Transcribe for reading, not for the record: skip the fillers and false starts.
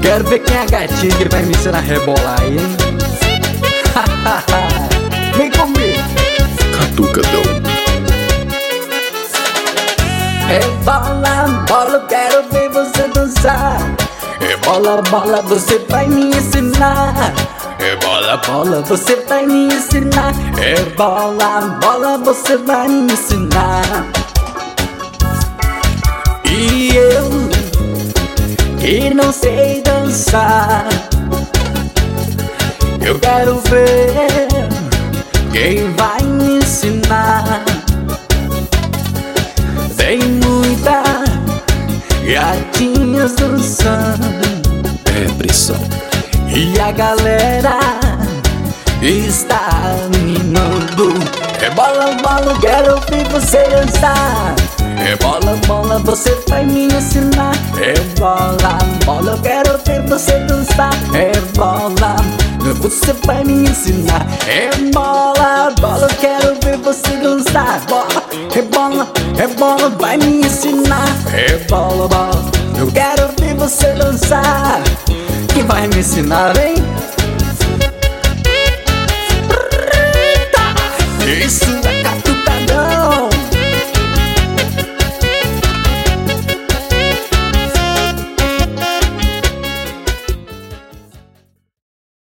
Quero ver quem é a gatinha que ele vai me ensinar a rebolar aí, hein? Vem comigo. Catucadão. Rebola, bola, eu quero ver você dançar. Rebola, bola, você vai me ensinar. Rebola, bola, você vai me ensinar. Rebola, bola, você vai me ensinar. E eu, que não sei dançar, eu quero ver quem vai me ensinar. Tem muita gatinhas dançando, É pressão. e a galera está animando. Rebola, bola, eu quero ouvir você dançar. Rebola, bola, você vai me ensinar. Rebola, bola, eu quero ver você dançar. Rebola, você vai me ensinar. Rebola, bola, eu quero ver você dançar. Bola, rebola, rebola, vai me ensinar. Rebola, bola, eu quero ver você dançar. Quem vai me ensinar, hein? Isso